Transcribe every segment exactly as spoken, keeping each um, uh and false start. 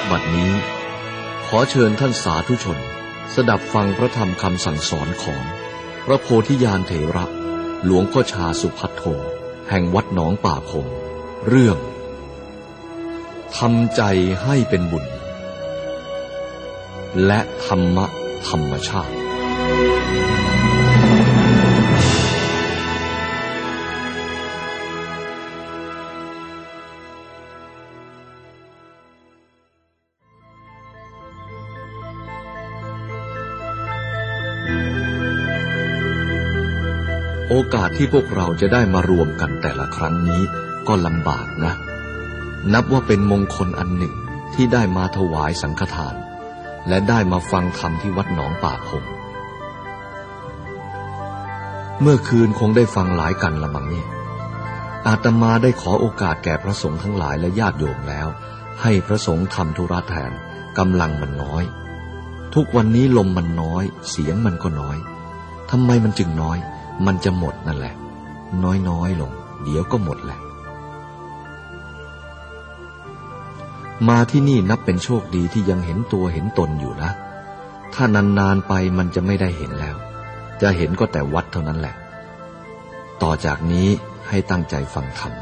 บัดนี้ขอเชิญท่านสาธุชนสดับฟังพระธรรมคำสั่งสอนของพระโพธิญาณเถระหลวงพ่อชาสุภัทโทแห่งวัดหนองป่าพงเรื่องทำใจให้เป็นบุญและธรรมะธรรมชาติโอกาสที่พวกเราจะได้มารวมกันแต่ละครั้งนี้ก็ลำบากนะนับว่าเป็นมงคลอันหนึ่งที่ได้มาถวายสังฆทานและได้มาฟังธรรมที่วัดหนองป่าพงเมื่อคืนคงได้ฟังหลายกันละมั้งนี่อาตมาได้ขอโอกาสแก่พระสงฆ์ทั้งหลายและญาติโยมแล้วให้พระสงฆ์ทำธุระแทนกำลังมันน้อยทุกวันนี้ลมมันน้อยเสียงมันก็น้อยทำไมมันจึงน้อยมันจะหมดนั่นแหละน้อยๆลงเดี๋ยวก็หมดแหละมาที่นี่นับเป็นโชคดีที่ยังเห็นตัวเห็นตนอยู่นะถ้านานๆไปมันจะไม่ได้เห็นแล้วจะเห็นก็แต่วัดเท่านั้นแหละต่อจากนี้ให้ตั้งใจฟังธรรม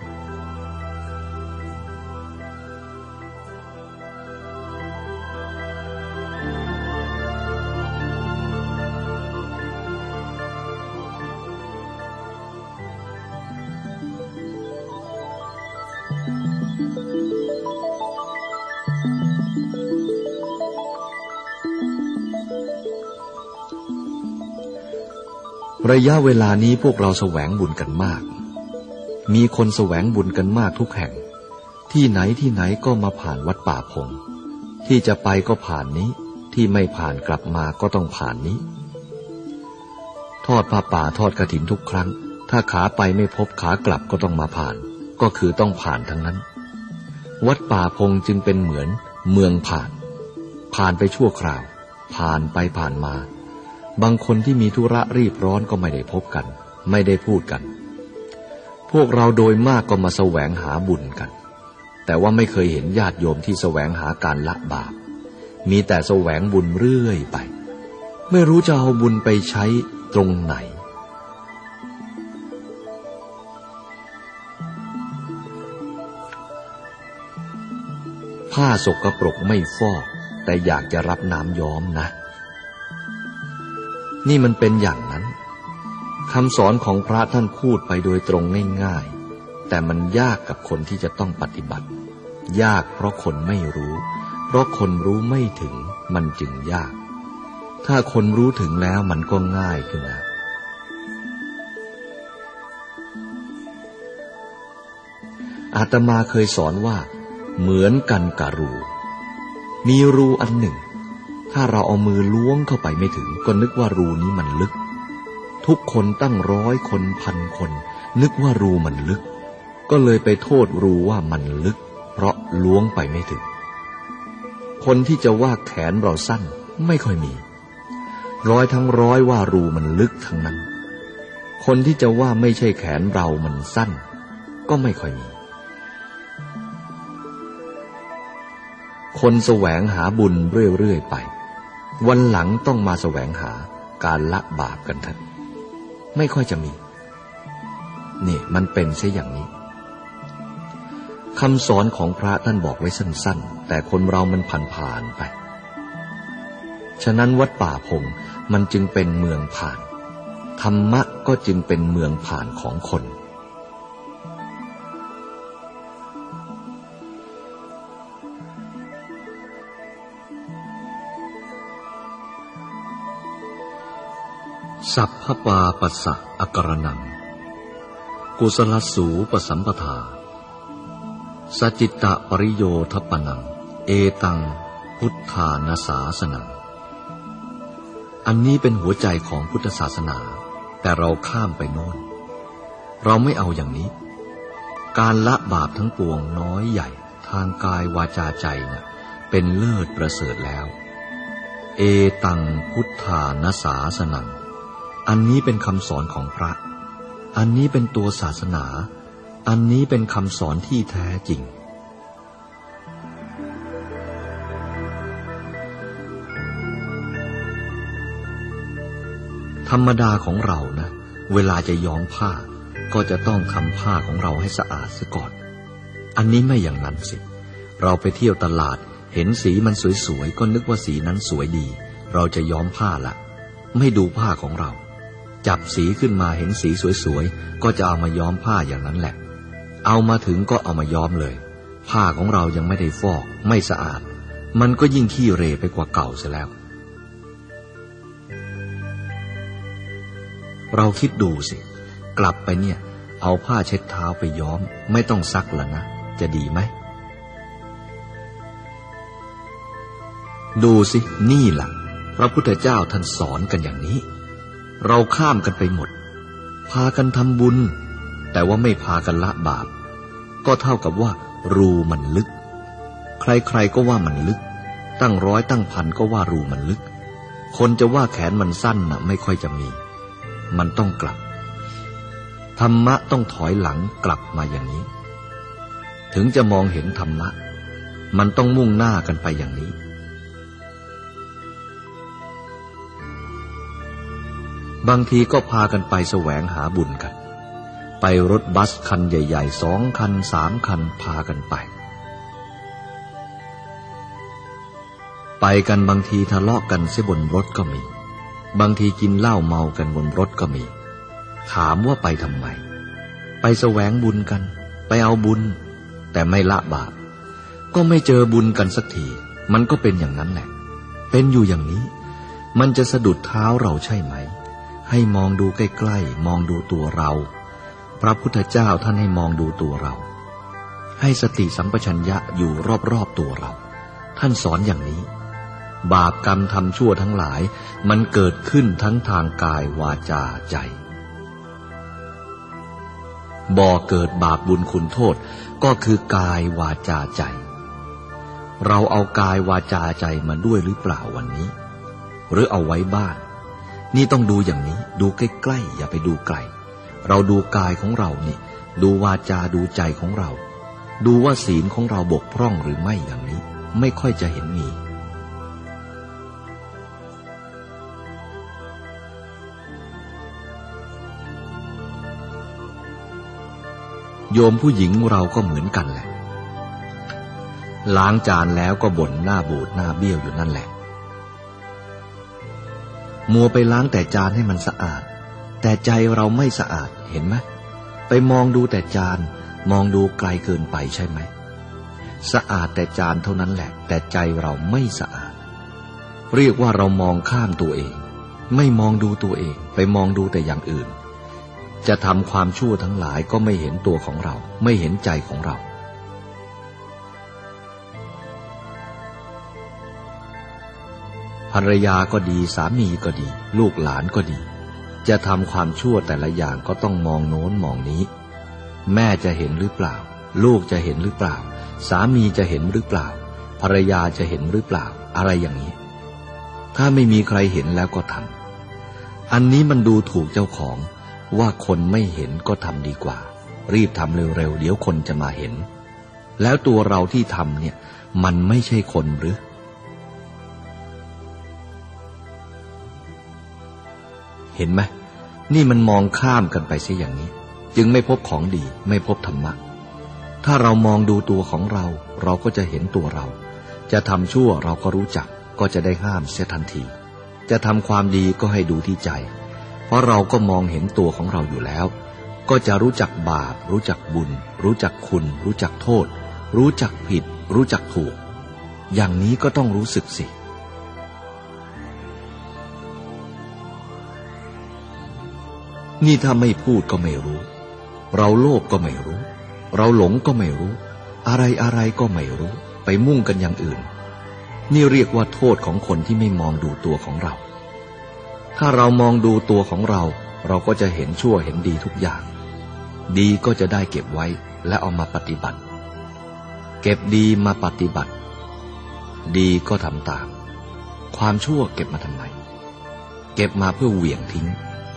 ระยะเวลานี้พวกเราแสวงบุญกันมากมีคนแสวงบุญกันมากทุกแห่งที่ไหนที่ไหนก็มาผ่านวัดป่าพงที่จะไปก็ผ่านนี้ที่ไม่ผ่านกลับมาก็ต้องผ่านนี้ทอดผ้าป่าทอดกฐินทุกครั้งถ้าขาไปไม่พบขากลับก็ต้องมาผ่านก็คือต้องผ่านทั้งนั้นวัดป่าพงจึงเป็นเหมือนเมืองผ่านผ่านไปชั่วคราวผ่านไปผ่านมาบางคนที่มีธุระรีบร้อนก็ไม่ได้พบกันไม่ได้พูดกันพวกเราโดยมากก็มาแสวงหาบุญกันแต่ว่าไม่เคยเห็นญาติโยมที่แสวงหาการละบาปมีแต่แสวงบุญเรื่อยไปไม่รู้จะเอาบุญไปใช้ตรงไหนผ้าสกปรกไม่ฟอกแต่อยากจะรับน้ำย้อมนะนี่มันเป็นอย่างนั้นคำสอนของพระท่านพูดไปโดยตรงง่ายๆแต่มันยากกับคนที่จะต้องปฏิบัติยากเพราะคนไม่รู้เพราะคนรู้ไม่ถึงมันจึงยากถ้าคนรู้ถึงแล้วมันก็ง่ายขึ้นนะอาตมาเคยสอนว่าเหมือนกันกับรูมีรูอันหนึ่งถ้าเราเอามือล้วงเข้าไปไม่ถึงก็นึกว่ารูนี้มันลึกทุกคนตั้งร้อยคนพันคนนึกว่ารูมันลึกก็เลยไปโทษรูว่ามันลึกเพราะล้วงไปไม่ถึงคนที่จะว่าแขนเราสั้นไม่ค่อยมีร้อยทั้งร้อยว่ารูมันลึกทั้งนั้นคนที่จะว่าไม่ใช่แขนเรามันสั้นก็ไม่ค่อยมีคนแสวงหาบุญเรื่อยๆไปวันหลังต้องมาแสวงหาการละบาปกันเถอะไม่ค่อยจะมีนี่มันเป็นเสียอย่างนี้คำสอนของพระท่านบอกไว้สั้นๆแต่คนเรามันผ่านๆไปฉะนั้นวัดป่าพงมันจึงเป็นเมืองผ่านธรรมะก็จึงเป็นเมืองผ่านของคนสัพพปาปัสสะอการนังกุศลสูปสัมปทาสัจจิตตปริโยทัปปนังเอตังพุทธานาสาสนังอันนี้เป็นหัวใจของพุทธศาสนาแต่เราข้ามไปโน่นเราไม่เอาอย่างนี้การละบาปทั้งปวงน้อยใหญ่ทางกายวาจาใจนะเป็นเลิศประเสริฐแล้วเอตังพุทธานาสาสนังอันนี้เป็นคำสอนของพระอันนี้เป็นตัวศาสนาอันนี้เป็นคำสอนที่แท้จริงธรรมดาของเรานะเวลาจะย้อมผ้าก็จะต้องทำผ้าของเราให้สะอาดซะก่อนอันนี้ไม่อย่างนั้นสิเราไปเที่ยวตลาดเห็นสีมันสวยๆก็นึกว่าสีนั้นสวยดีเราจะย้อมผ้าละไม่ดูผ้าของเราจับสีขึ้นมาเห็นสีสวยๆก็จะเอามาย้อมผ้าอย่างนั้นแหละเอามาถึงก็เอามาย้อมเลยผ้าของเรายังไม่ได้ฟอกไม่สะอาดมันก็ยิ่งขี้เหร่ไปกว่าเก่าเสียแล้วเราคิดดูสิกลับไปเนี่ยเอาผ้าเช็ดเท้าไปย้อมไม่ต้องซักละนะจะดีไหมดูสินี่ล่ะพระพุทธเจ้าท่านสอนกันอย่างนี้เราข้ามกันไปหมดพากันทำบุญแต่ว่าไม่พากันละบาปก็เท่ากับว่ารูมันลึกใครๆก็ว่ามันลึกตั้งร้อยตั้งพันก็ว่ารูมันลึกคนจะว่าแขนมันสั้นน่ะไม่ค่อยจะมีมันต้องกลับธรรมะต้องถอยหลังกลับมาอย่างนี้ถึงจะมองเห็นธรรมะมันต้องมุ่งหน้ากันไปอย่างนี้บางทีก็พากันไปแสวงหาบุญกันไปรถบัสคันใหญ่ๆสองคันสามคันพากันไปไปกันบางทีทะเลาะกันเสียบนรถก็มีบางทีกินเหล้าเมากันบนรถก็มีถามว่าไปทำไมไปแสวงบุญกันไปเอาบุญแต่ไม่ละบาปก็ไม่เจอบุญกันสักทีมันก็เป็นอย่างนั้นแหละเป็นอยู่อย่างนี้มันจะสะดุดเท้าเราใช่ไหมให้มองดูใกล้ๆมองดูตัวเราพระพุทธเจ้าท่านให้มองดูตัวเราให้สติสัมปชัญญะอยู่รอบๆตัวเราท่านสอนอย่างนี้บาปกรรมทำชั่วทั้งหลายมันเกิดขึ้นทั้งทางกายวาจาใจบ่อเกิดบาปบุญคุณโทษก็คือกายวาจาใจเราเอากายวาจาใจมาด้วยหรือเปล่าวันนี้หรือเอาไว้บ้านนี่ต้องดูอย่างนี้ดูใกล้ๆอย่าไปดูไกลเราดูกายของเรานี่ดูวาจาดูใจของเราดูว่าศีลของเราบกพร่องหรือไม่อย่างนี้ไม่ค่อยจะเห็นมีโยมผู้หญิงเราก็เหมือนกันแหละล้างจานแล้วก็บ่นหน้าบูดหน้าเบี้ยวอยู่นั่นแหละมัวไปล้างแต่จานให้มันสะอาดแต่ใจเราไม่สะอาดเห็นไหมไปมองดูแต่จานมองดูไกลเกินไปใช่ไหมสะอาดแต่จานเท่านั้นแหละแต่ใจเราไม่สะอาดเรียกว่าเรามองข้ามตัวเองไม่มองดูตัวเองไปมองดูแต่อย่างอื่นจะทำความชั่วทั้งหลายก็ไม่เห็นตัวของเราไม่เห็นใจของเราภรรยาก็ดีสามีก็ดีลูกหลานก็ดีจะทำความชั่วแต่ละอย่างก็ต้องมองโน้นมองนี้แม่จะเห็นหรือเปล่าลูกจะเห็นหรือเปล่าสามีจะเห็นหรือเปล่าภรรยาจะเห็นหรือเปล่าอะไรอย่างนี้ถ้าไม่มีใครเห็นแล้วก็ทำอันนี้มันดูถูกเจ้าของว่าคนไม่เห็นก็ทำดีกว่ารีบทำเร็วๆเดี๋ยวคนจะมาเห็นแล้วตัวเราที่ทำเนี่ยมันไม่ใช่คนหรือเห็นไหมนี่มันมองข้ามกันไปเสียอย่างนี้จึงไม่พบของดีไม่พบธรรมะถ้าเรามองดูตัวของเราเราก็จะเห็นตัวเราจะทำชั่วเราก็รู้จักก็จะได้ห้ามเสียทันทีจะทำความดีก็ให้ดูที่ใจเพราะเราก็มองเห็นตัวของเราอยู่แล้วก็จะรู้จักบาปรู้จักบุญรู้จักคุณรู้จักโทษรู้จักผิดรู้จักถูกอย่างนี้ก็ต้องรู้สึกสินี่ถ้าไม่พูดก็ไม่รู้เราโลภก็ไม่รู้เราหลงก็ไม่รู้อะไรอะไรก็ไม่รู้ไปมุ่งกันอย่างอื่นนี่เรียกว่าโทษของคนที่ไม่มองดูตัวของเราถ้าเรามองดูตัวของเราเราก็จะเห็นชั่วเห็นดีทุกอย่างดีก็จะได้เก็บไว้และเอามาปฏิบัติเก็บดีมาปฏิบัติดีก็ทำตามความชั่วเก็บมาทำไมเก็บมาเพื่อเหวี่ยงทิ้ง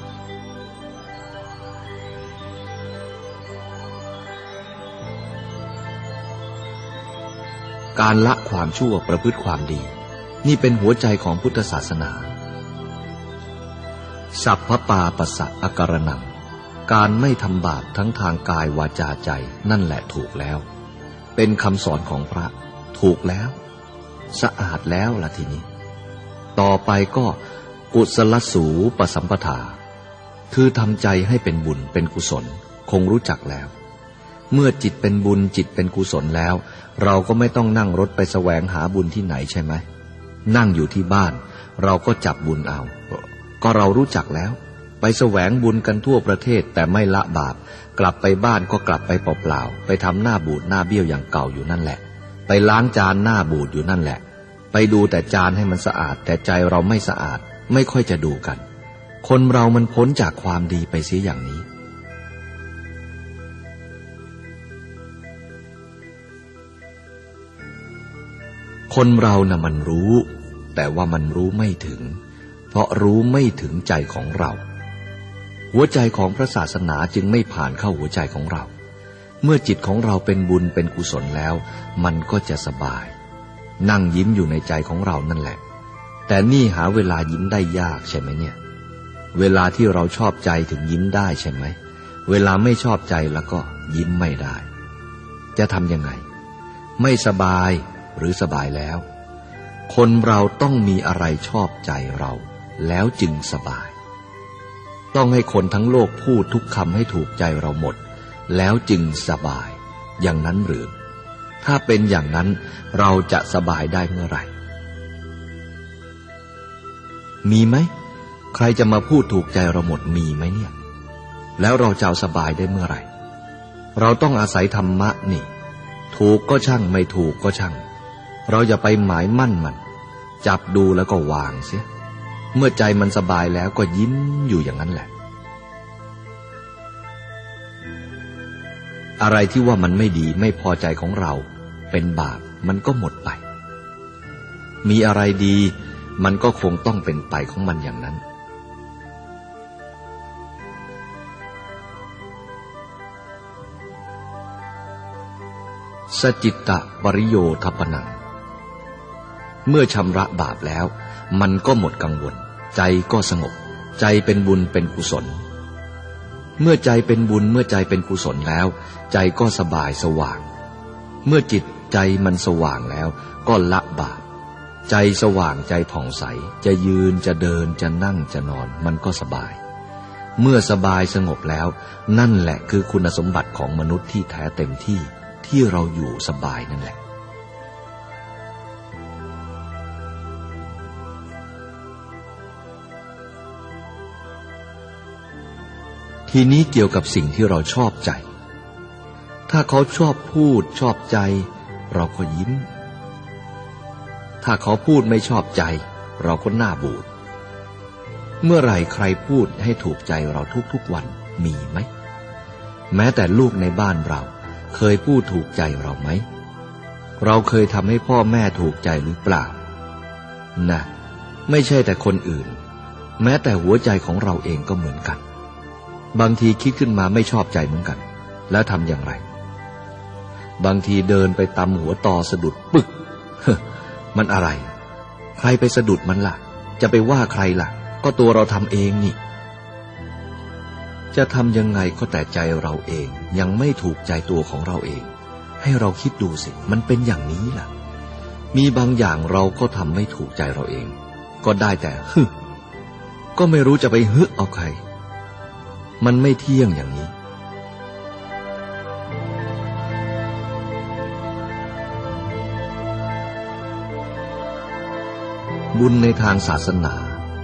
การละความชั่วประพฤติความดีนี่เป็นหัวใจของพุทธศาสนาสัพพปาปัสสะอการนังการไม่ทำบาปทั้งทางกายวาจาใจนั่นแหละถูกแล้วเป็นคำสอนของพระถูกแล้วสะอาดแล้วล่ะทีนี้ต่อไปก็กุศลสูปสัมปทาคือทำใจให้เป็นบุญเป็นกุศลคงรู้จักแล้วเมื่อจิตเป็นบุญจิตเป็นกุศลแล้วเราก็ไม่ต้องนั่งรถไปแสวงหาบุญที่ไหนใช่ไหมนั่งอยู่ที่บ้านเราก็จับบุญเอาก็เรารู้จักแล้วไปแสวงบุญกันทั่วประเทศแต่ไม่ละบาปกลับไปบ้านก็กลับไปเปล่าๆไปทำหน้าบูดหน้าเบี้ยวอย่างเก่าอยู่นั่นแหละไปล้างจานหน้าบูดอยู่นั่นแหละไปดูแต่จานให้มันสะอาดแต่ใจเราไม่สะอาดไม่ค่อยจะดูกันคนเรามันพ้นจากความดีไปเสียอย่างนี้คนเราน่ะมันรู้แต่ว่ามันรู้ไม่ถึงเพราะรู้ไม่ถึงใจของเราหัวใจของพระศาสนาจึงไม่ผ่านเข้าหัวใจของเราเมื่อจิตของเราเป็นบุญเป็นกุศลแล้วมันก็จะสบายนั่งยิ้มอยู่ในใจของเรานั่นแหละแต่นี่หาเวลายิ้มได้ยากใช่ไหมเนี่ยเวลาที่เราชอบใจถึงยิ้มได้ใช่ไหมเวลาไม่ชอบใจแล้วก็ยิ้มไม่ได้จะทำยังไงไม่สบายหรือสบายแล้วคนเราต้องมีอะไรชอบใจเราแล้วจึงสบายต้องให้คนทั้งโลกพูดทุกคำให้ถูกใจเราหมดแล้วจึงสบายอย่างนั้นหรือถ้าเป็นอย่างนั้นเราจะสบายได้เมื่อไหร่มีไหมใครจะมาพูดถูกใจเราหมดมีไหมเนี่ยแล้วเราจะสบายได้เมื่อไหร่เราต้องอาศัยธรรมะนี่ถูกก็ช่างไม่ถูกก็ช่างเราอย่าไปหมายมั่นมันจับดูแล้วก็วางเสียเมื่อใจมันสบายแล้วก็ยิ้มอยู่อย่างนั้นแหละอะไรที่ว่ามันไม่ดีไม่พอใจของเราเป็นบาปมันก็หมดไปมีอะไรดีมันก็คงต้องเป็นไปของมันอย่างนั้นสจิตตปริโยทัปนังเมื่อชำระบาปแล้วมันก็หมดกังวลใจก็สงบใจเป็นบุญเป็นกุศลเมื่อใจเป็นบุญเมื่อใจเป็นกุศลแล้วใจก็สบายสว่างเมื่อจิตใจมันสว่างแล้วก็ละบาปใจสว่างใจผ่องใสจะยืนจะเดินจะนั่งจะนอนมันก็สบายเมื่อสบายสงบแล้วนั่นแหละคือคุณสมบัติของมนุษย์ที่แท้เต็มที่ที่เราอยู่สบายนั่นแหละทีนี้เกี่ยวกับสิ่งที่เราชอบใจถ้าเขาชอบพูดชอบใจเราก็ยิ้มถ้าเขาพูดไม่ชอบใจเราก็หน้าบูดเมื่อไหร่ใครพูดให้ถูกใจเราทุกๆวันมีไหมแม้แต่ลูกในบ้านเราเคยพูดถูกใจเราไหมเราเคยทำให้พ่อแม่ถูกใจหรือเปล่านะไม่ใช่แต่คนอื่นแม้แต่หัวใจของเราเองก็เหมือนกันบางทีคิดขึ้นมาไม่ชอบใจเหมือนกันแล้วทำอย่างไรบางทีเดินไปตำหัวตอสะดุดปึ๊กมันอะไรใครไปสะดุดมันล่ะจะไปว่าใครล่ะก็ตัวเราทำเองนี่จะทำยังไงก็แต่ใจเราเองยังไม่ถูกใจตัวของเราเองให้เราคิดดูสิมันเป็นอย่างนี้ล่ะมีบางอย่างเราก็ทำไม่ถูกใจเราเองก็ได้แต่ฮึก็ไม่รู้จะไปฮึเอาใครมันไม่เที่ยงอย่างนี้บุญในทางศาสนา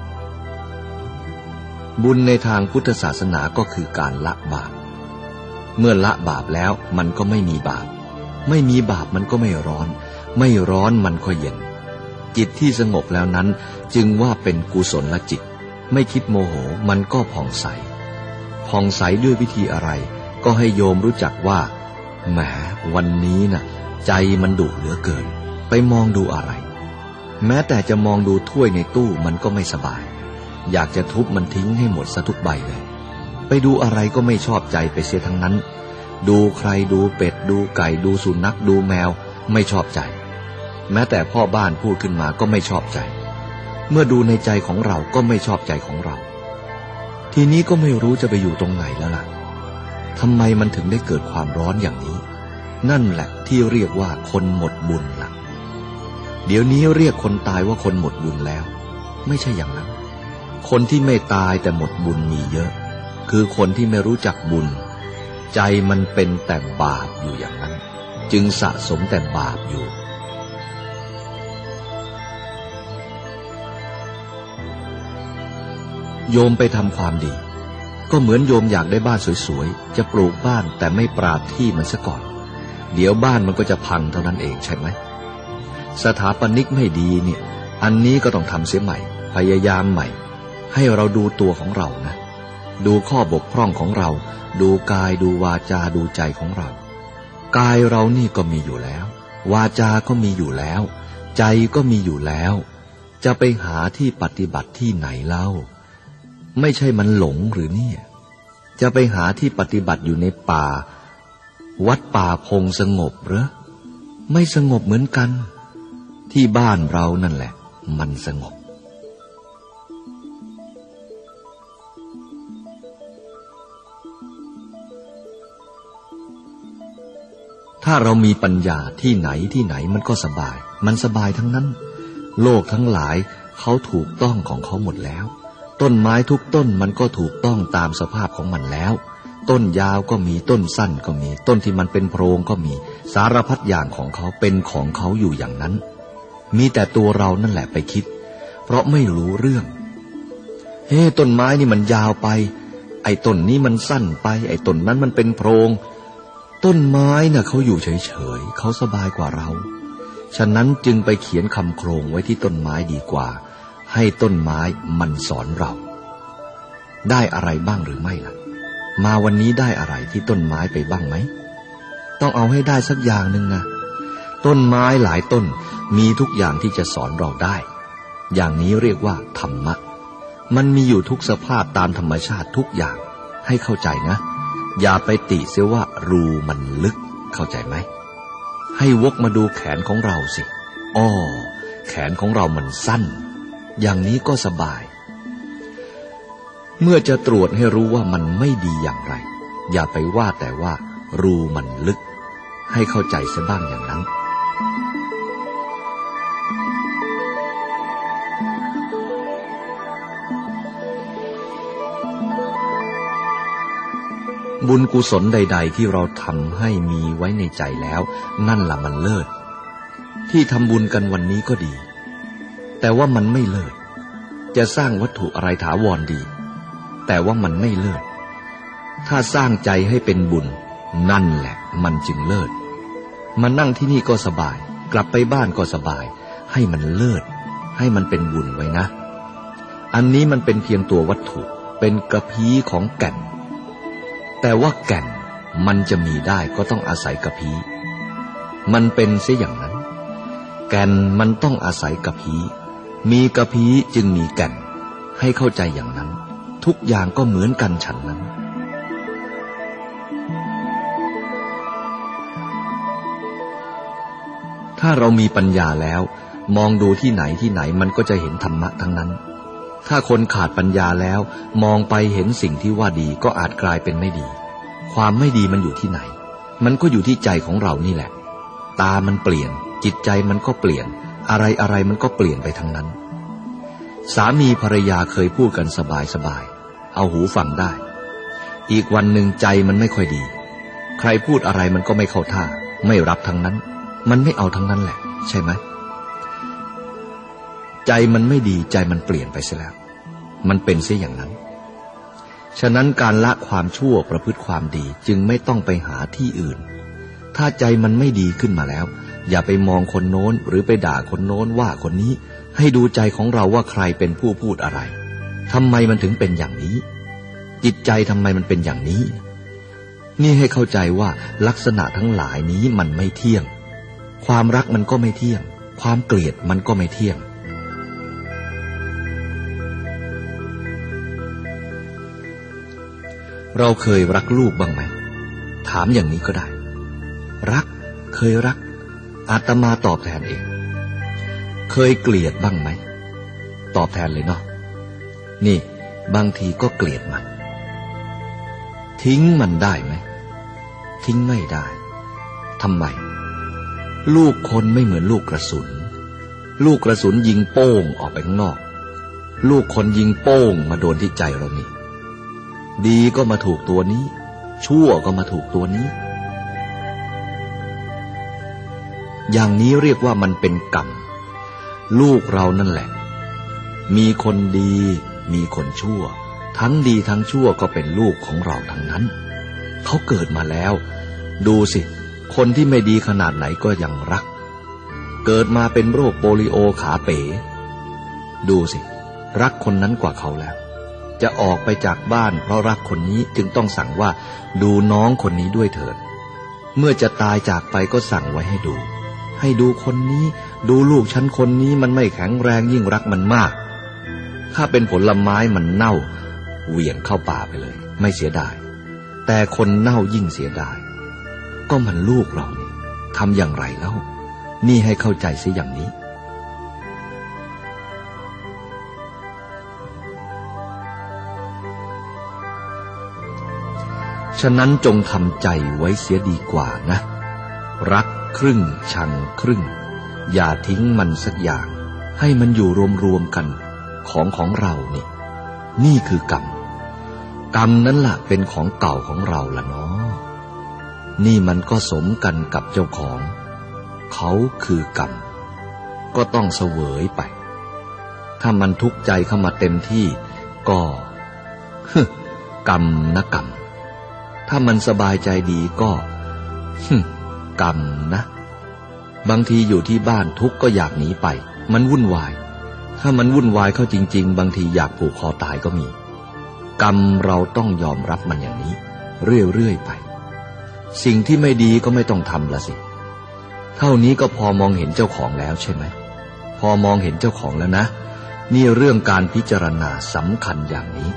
บุญในทางพุทธศาสนาก็คือการละบาปเมื่อละบาปแล้วมันก็ไม่มีบาปไม่มีบาปมันก็ไม่ร้อนไม่ร้อนมันก็เย็นจิตที่สงบแล้วนั้นจึงว่าเป็นกุศลจิตไม่คิดโมโหมันก็ผ่องใสผ่องใสด้วยวิธีอะไรก็ให้โยมรู้จักว่าแหมวันนี้น่ะใจมันดุเหลือเกินไปมองดูอะไรแม้แต่จะมองดูถ้วยในตู้มันก็ไม่สบายอยากจะทุบมันทิ้งให้หมดซะทุกใบเลยไปดูอะไรก็ไม่ชอบใจไปเสียทั้งนั้นดูใครดูเป็ดดูไก่ดูสุนัขดูแมวไม่ชอบใจแม้แต่พ่อบ้านพูดขึ้นมาก็ไม่ชอบใจเมื่อดูในใจของเราก็ไม่ชอบใจของเราทีนี้ก็ไม่รู้จะไปอยู่ตรงไหนแล้วล่ะทำไมมันถึงได้เกิดความร้อนอย่างนี้นั่นแหละที่เรียกว่าคนหมดบุญล่ะเดี๋ยวนี้เรียกคนตายว่าคนหมดบุญแล้วไม่ใช่อย่างนั้นคนที่ไม่ตายแต่หมดบุญมีเยอะคือคนที่ไม่รู้จักบุญใจมันเป็นแต่บาปอยู่อย่างนั้นจึงสะสมแต่บาปอยู่โยมไปทำความดีก็เหมือนโยมอยากได้บ้านสวยๆจะปลูกบ้านแต่ไม่ปราบที่มันซะก่อนเดี๋ยวบ้านมันก็จะพังเท่านั้นเองใช่ไหมสถาปนิกไม่ดีเนี่ยอันนี้ก็ต้องทำเสียใหม่พยายามใหม่ให้เราดูตัวของเรานะดูข้อบกพร่องของเราดูกายดูวาจาดูใจของเรากายเรานี่ก็มีอยู่แล้ววาจาก็มีอยู่แล้วใจก็มีอยู่แล้วจะไปหาที่ปฏิบัติที่ไหนเล่าไม่ใช่มันหลงหรือเนี่ยจะไปหาที่ปฏิบัติอยู่ในป่าวัดป่าพงสงบเหรอไม่สงบเหมือนกันที่บ้านเรานั่นแหละมันสงบถ้าเรามีปัญญาที่ไหนที่ไหนมันก็สบายมันสบายทั้งนั้นโลกทั้งหลายเขาถูกต้องของเขาหมดแล้วต้นไม้ทุกต้นมันก็ถูกต้องตามสภาพของมันแล้วต้นยาวก็มีต้นสั้นก็มีต้นที่มันเป็นโพรงก็มีสารพัดอย่างของเขาเป็นของเขาอยู่อย่างนั้นมีแต่ตัวเรานั่นแหละไปคิดเพราะไม่รู้เรื่องเฮ้ต้นไม้นี่มันยาวไปไอ้ต้นนี้มันสั้นไปไอ้ต้นนั้นมันเป็นโพรงต้นไม้น่ะเขาอยู่เฉยๆเขาสบายกว่าเราฉะนั้นจึงไปเขียนคำโครงไว้ที่ต้นไม้ดีกว่าให้ต้นไม้มันสอนเราได้อะไรบ้างหรือไม่ล่ะมาวันนี้ได้อะไรที่ต้นไม้ไปบ้างไหมต้องเอาให้ได้สักอย่างหนึ่งนะต้นไม้หลายต้นมีทุกอย่างที่จะสอนเราได้อย่างนี้เรียกว่าธรรมะมันมีอยู่ทุกสภาพตามธรรมชาติทุกอย่างให้เข้าใจนะอย่าไปติเสียว่ารูมันลึกเข้าใจไหมให้วกมาดูแขนของเราสิอ้อแขนของเรามันสั้นอย่างนี้ก็สบายเมื่อจะตรวจให้รู้ว่ามันไม่ดีอย่างไรอย่าไปว่าแต่ว่ารูมันลึกให้เข้าใจซะบ้างอย่างนั้นบุญกุศลใดๆที่เราทำให้มีไว้ในใจแล้วนั่นล่ะมันเลิศที่ทำบุญกันวันนี้ก็ดีแต่ว่ามันไม่เลิศจะสร้างวัตถุอะไรถาวรดีแต่ว่ามันไม่เลิศถ้าสร้างใจให้เป็นบุญนั่นแหละมันจึงเลิศมานั่งที่นี่ก็สบายกลับไปบ้านก็สบายให้มันเลิศให้มันเป็นบุญไว้นะอันนี้มันเป็นเพียงตัววัตถุเป็นกระพี้ของแก่นแต่ว่าแก่นมันจะมีได้ก็ต้องอาศัยกระพี้มันเป็นเสียอย่างนั้นแก่นมันต้องอาศัยกระพี้มีกระพี้จึงมีแก่นให้เข้าใจอย่างนั้นทุกอย่างก็เหมือนกันฉันนั้นถ้าเรามีปัญญาแล้วมองดูที่ไหนที่ไหนมันก็จะเห็นธรรมะทั้งนั้นถ้าคนขาดปัญญาแล้วมองไปเห็นสิ่งที่ว่าดีก็อาจกลายเป็นไม่ดีความไม่ดีมันอยู่ที่ไหนมันก็อยู่ที่ใจของเรานี่แหละตามันเปลี่ยนจิตใจมันก็เปลี่ยนอะไรอะไรมันก็เปลี่ยนไปทั้งนั้นสามีภรรยาเคยพูดกันสบายๆเอาหูฟังได้อีกวันหนึ่งใจมันไม่ค่อยดีใครพูดอะไรมันก็ไม่เข้าท่าไม่รับทั้งนั้นมันไม่เอาทั้งนั้นแหละใช่ไหมใจมันไม่ดีใจมันเปลี่ยนไปเสียแล้วมันเป็นเสียอย่างนั้นฉะนั้นการละความชั่วประพฤติความดีจึงไม่ต้องไปหาที่อื่นถ้าใจมันไม่ดีขึ้นมาแล้วอย่าไปมองคนโน้นหรือไปด่าคนโน้นว่าคนนี้ให้ดูใจของเราว่าใครเป็นผู้พูดอะไรทำไมมันถึงเป็นอย่างนี้จิตใจทำไมมันเป็นอย่างนี้นี่ให้เข้าใจว่าลักษณะทั้งหลายนี้มันไม่เที่ยงความรักมันก็ไม่เที่ยงความเกลียดมันก็ไม่เที่ยงเราเคยรักลูกบ้างไหมถามอย่างนี้ก็ได้รักเคยรักอาตมาตอบแทนเองเคยเกลียดบ้างไหมตอบแทนเลยเนาะนี่บางทีก็เกลียดมันทิ้งมันได้ไหมทิ้งไม่ได้ทำไมลูกคนไม่เหมือนลูกกระสุนลูกกระสุนยิงโป้งออกไปข้างนอกลูกคนยิงโป้งมาโดนที่ใจเรานี่ดีก็มาถูกตัวนี้ชั่วก็มาถูกตัวนี้อย่างนี้เรียกว่ามันเป็นกรรมลูกเรานั่นแหละมีคนดีมีคนชั่วทั้งดีทั้งชั่วก็เป็นลูกของเราทั้งนั้นเขาเกิดมาแล้วดูสิคนที่ไม่ดีขนาดไหนก็ยังรักเกิดมาเป็นโรคโปลิโอขาเป๋ดูสิรักคนนั้นกว่าเขาแล้วจะออกไปจากบ้านเพราะรักคนนี้จึงต้องสั่งว่าดูน้องคนนี้ด้วยเถิดเมื่อจะตายจากไปก็สั่งไว้ให้ดูให้ดูคนนี้ดูลูกฉันคนนี้มันไม่แข็งแรงยิ่งรักมันมากถ้าเป็นผลไม้มันเน่าเหวี่ยงเข้าป่าไปเลยไม่เสียดายแต่คนเน่ายิ่งเสียดายก็มันลูกเราทำอย่างไรเล่านี่ให้เข้าใจเสียอย่างนี้ฉะนั้นจงทำใจไว้เสียดีกว่านะรักครึ่งชังครึ่งอย่าทิ้งมันสักอย่างให้มันอยู่รวมๆกันของของเรานี่นี่คือกรรมกรรมนั้นล่ะเป็นของเก่าของเราล่ะเนาะนี่มันก็สมกันกับเจ้าของเขาคือกรรมก็ต้องเสวยไปถ้ามันทุกข์ใจเข้ามาเต็มที่ก็ฮึกรรมนะกรรมถ้ามันสบายใจดีก็ฮึกรรมนะบางทีอยู่ที่บ้านทุกข์ก็อยากหนีไปมันวุ่นวายถ้ามันวุ่นวายเข้าจริงๆบางทีอยากผูกคอตายก็มีกรรมเราต้องยอมรับมันอย่างนี้เรื่อยๆไปสิ่งที่ไม่ดีก็ไม่ต้องทำละสิเท่านี้ก็พอมองเห็นเจ้าของแล้วใช่ไหมพอมองเห็นเจ้าของแล้วนะนี่เรื่องการพิจารณาสำคัญอย่างนี้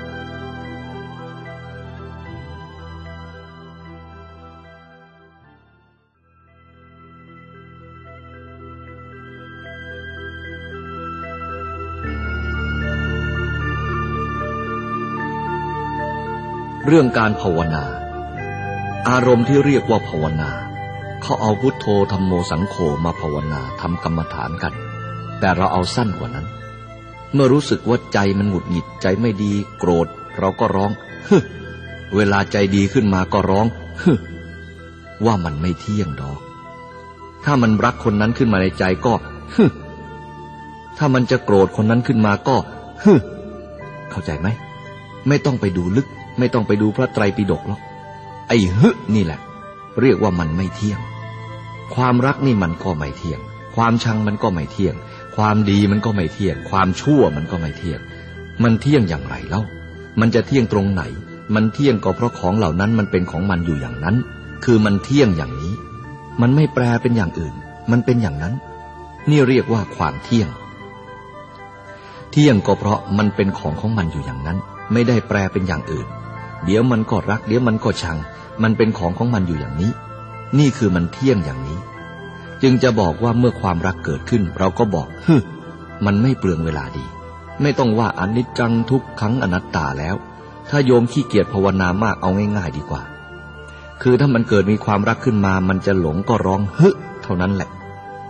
เรื่องการภาวนาอารมณ์ที่เรียกว่าภาวนาเขาเอาพุทโธธัมโมสังโฆมาภาวนาทำกรรมฐานกันแต่เราเอาสั้นกว่านั้นเมื่อรู้สึกว่าใจมันหงุดหงิดใจไม่ดีโกรธเราก็ร้องฮึเวลาใจดีขึ้นมาก็ร้องฮึว่ามันไม่เที่ยงดอกถ้ามันรักคนนั้นขึ้นมาในใจก็ฮึถ้ามันจะโกรธคนนั้นขึ้นมาก็ฮึเข้าใจไหมไม่ต้องไปดูลึกไม่ต้องไปดูพระไตรปิฎกหรอกไอ้ฮึนี่แหละเรียกว่ามันไม่เที่ยงความรักนี่มันก็ไม่เที่ยงความชังมันก็ไม่เที่ยงความดีมันก็ไม่เที่ยงความชั่วมันก็ไม่เที่ยงมันเที่ยงอย่างไรเล่ามันจะเที่ยงตรงไหนมันเที่ยงก็เพราะของเหล่านั้นมันเป็นของมันอยู่อย่างนั้นคือมันเที่ยงอย่างนี้มันไม่แปรเป็นอย่างอื่นมันเป็นอย่างนั้นนี่เรียกว่าความเที่ยงเที่ยงก็เพราะมันเป็นของของมันอยู่อย่างนั้นไม่ได้แปรเป็นอย่างอื่นเดี๋ยวมันก็รักเดี๋ยวมันก็ชังมันเป็นของของมันอยู่อย่างนี้นี่คือมันเที่ยงอย่างนี้จึงจะบอกว่าเมื่อความรักเกิดขึ้นเราก็บอกฮึมันไม่เปลืองเวลาดีไม่ต้องว่าอนิจจังทุกขังอนัตตาแล้วถ้าโยมขี้เกียจภาวนามากเอาง่ายๆดีกว่าคือถ้ามันเกิดมีความรักขึ้นมามันจะหลงก็ร้องฮึเท่านั้นแหละ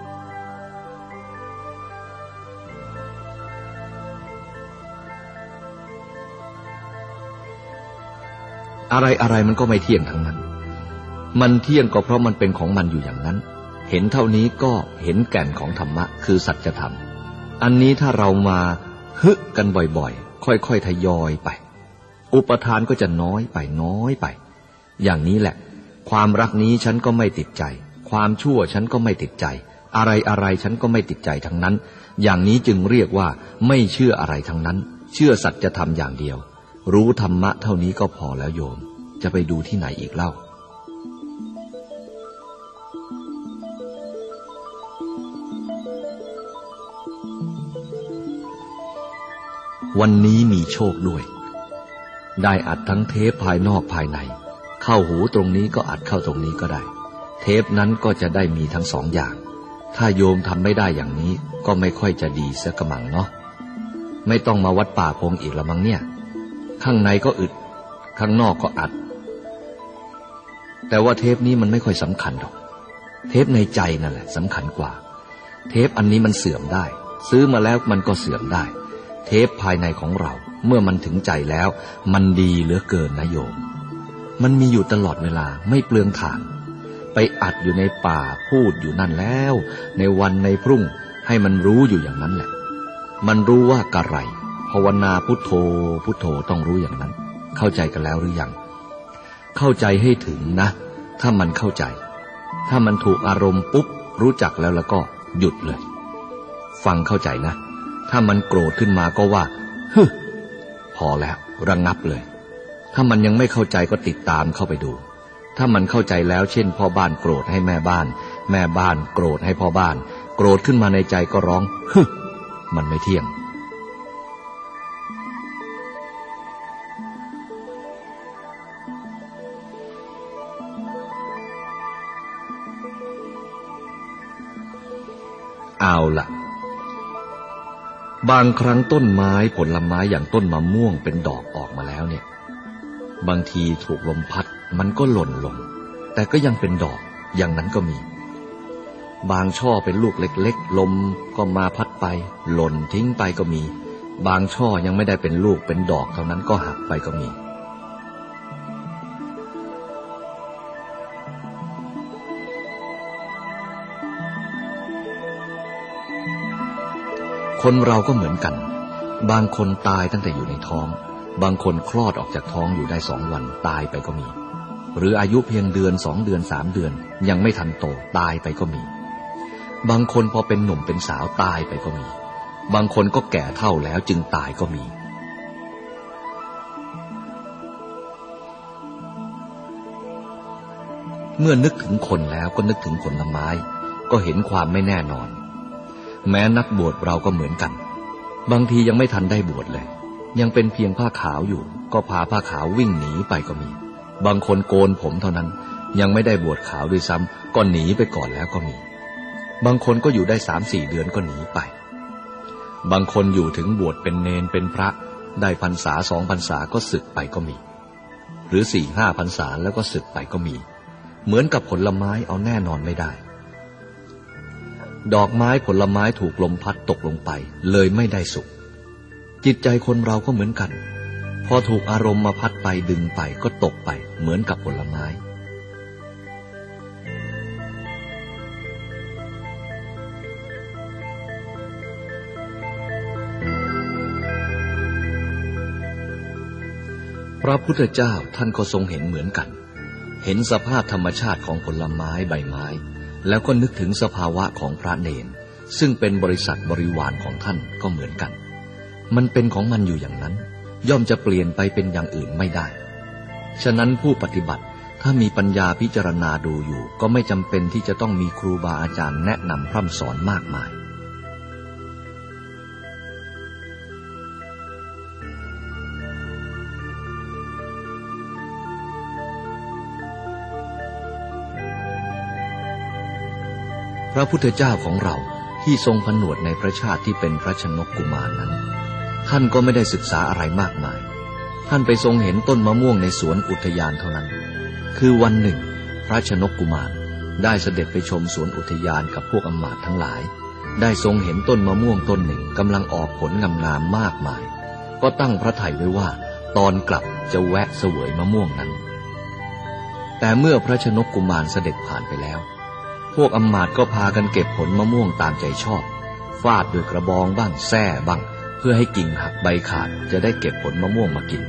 อะไรอะไรมันก็ไม่เที่ยงทั้งนั้นมันเที่ยงก็เพราะมันเป็นของมันอยู่อย่างนั้นเห็นเท่านี้ก็เห็นแก่นของธรรมะคือสัจธรรมอันนี้ถ้าเรามาฮึกันบ่อยๆค่อยๆทยอยไปอุปทานก็จะน้อยไปน้อยไปอย่างนี้แหละความรักนี้ฉันก็ไม่ติดใจความชั่วฉันก็ไม่ติดใจอะไรอะไรฉันก็ไม่ติดใจทั้งนั้นอย่างนี้จึงเรียกว่าไม่เชื่ออะไรทั้งนั้นเชื่อสัจธรรมอย่างเดียวรู้ธรรมะเท่านี้ก็พอแล้วโยมจะไปดูที่ไหนอีกเล่าวันนี้มีโชคด้วยได้อัดทั้งเทปภายนอกภายในเข้าหูตรงนี้ก็อัดเข้าตรงนี้ก็ได้เทปนั้นก็จะได้มีทั้งสองอย่างถ้าโยมทำไม่ได้อย่างนี้ก็ไม่ค่อยจะดีสักกะมังเนาะไม่ต้องมาวัดป่าพงอีกละมั้งเนี่ยข้างในก็อึดข้างนอกก็อัดแต่ว่าเทปนี้มันไม่ค่อยสำคัญหรอกเทปในใจนั่นแหละสำคัญกว่าเทปอันนี้มันเสื่อมได้ซื้อมาแล้วมันก็เสื่อมได้เทปภายในของเราเมื่อมันถึงใจแล้วมันดีเหลือเกินนะโยมมันมีอยู่ตลอดเวลาไม่เปลืองถ่านไปอัดอยู่ในป่าพูดอยู่นั่นแล้วในวันในพรุ่งให้มันรู้อยู่อย่างนั้นแหละมันรู้ว่ากะไรภาวนาพุทโธพุทโธต้องรู้อย่างนั้นเข้าใจกันแล้วหรือยังเข้าใจให้ถึงนะถ้ามันเข้าใจถ้ามันถูกอารมณ์ปุ๊บรู้จักแล้วแล้วก็หยุดเลยฟังเข้าใจนะถ้ามันโกรธขึ้นมาก็ว่าฮึพอแล้วระงับเลยถ้ามันยังไม่เข้าใจก็ติดตามเข้าไปดูถ้ามันเข้าใจแล้วเช่นพ่อบ้านโกรธให้แม่บ้านแม่บ้านโกรธให้พ่อบ้านโกรธขึ้นมาในใจก็ร้องฮึมันไม่เที่ยงเอาล่ะบางครั้งต้นไม้ผลไม้อย่างต้นมะม่วงเป็นดอกออกมาแล้วเนี่ยบางทีถูกลมพัดมันก็หล่นลงแต่ก็ยังเป็นดอกอย่างนั้นก็มีบางช่อเป็นลูกเล็กๆลมก็มาพัดไปหล่นทิ้งไปก็มีบางช่อยังไม่ได้เป็นลูกเป็นดอกเท่านั้นก็หักไปก็มีคนเราก็เหมือนกันบางคนตายตั้งแต่อยู่ในท้องบางคนคลอดออกจากท้องอยู่ได้สองวันตายไปก็มีหรืออายุเพียงเดือนสองเดือนสามเดือนยังไม่ทันโตตายไปก็มีบางคนพอเป็นหนุ่มเป็นสาวตายไปก็มีบางคนก็แก่เฒ่าแล้วจึงตายก็มีเมื่อนึกถึงคนแล้วก็นึกถึงผลไม้ก็เห็นความไม่แน่นอนแม้นักบวชเราก็เหมือนกันบางทียังไม่ทันได้บวชเลยยังเป็นเพียงผ้าขาวอยู่ก็พาผ้าขาววิ่งหนีไปก็มีบางคนโกนผมเท่านั้นยังไม่ได้บวชขาวด้วยซ้ำก็หนีไปก่อนแล้วก็มีบางคนก็อยู่ได้สามสี่เดือนก็หนีไปบางคนอยู่ถึงบวชเป็นเณรเป็นพระได้พรรษาสองพรรษาก็สึกไปก็มีหรือสี่ห้าพรรษาแล้วก็สึกไปก็มีเหมือนกับผลไม้เอาแน่นอนไม่ได้ดอกไม้ผลไม้ถูกลมพัดตกลงไปเลยไม่ได้สุขจิตใจคนเราก็เหมือนกันพอถูกอารมณ์มาพัดไปดึงไปก็ตกไปเหมือนกับผลไม้พระพุทธเจ้าท่านก็ทรงเห็นเหมือนกันเห็นสภาพธรรมชาติของผลไม้ใบไม้แล้วก็นึกถึงสภาวะของพระเณรซึ่งเป็นบริษัทบริวารของท่านก็เหมือนกันมันเป็นของมันอยู่อย่างนั้นย่อมจะเปลี่ยนไปเป็นอย่างอื่นไม่ได้ฉะนั้นผู้ปฏิบัติถ้ามีปัญญาพิจารณาดูอยู่ก็ไม่จำเป็นที่จะต้องมีครูบาอาจารย์แนะนำพร่ำสอนมากมายพระพุทธเจ้าของเราที่ทรงผนวดในพระชาติที่เป็นพระชนกกุมารนั้นท่านก็ไม่ได้ศึกษาอะไรมากมายท่านไปทรงเห็นต้นมะม่วงในสวนอุทยานเท่านั้นคือวันหนึ่งพระชนกกุมารได้เสด็จไปชมสวนอุทยานกับพวกอำมาตย์ทั้งหลายได้ทรงเห็นต้นมะม่วงต้นหนึ่งกำลังออกผลงามๆมากมายก็ตั้งพระทัยไว้ว่าตอนกลับจะแวะเสวยมะม่วงนั้นแต่เมื่อพระชนกกุมารเสด็จผ่านไปแล้วพวกอำมาตย์ก็พากันเก็บผลมะม่วงตามใจชอบฟาดด้วยกระบองบ้างแส้บ้างเพื่อให้กิ่งหักใบขาดจะได้เก็บผลมะม่วงมากิน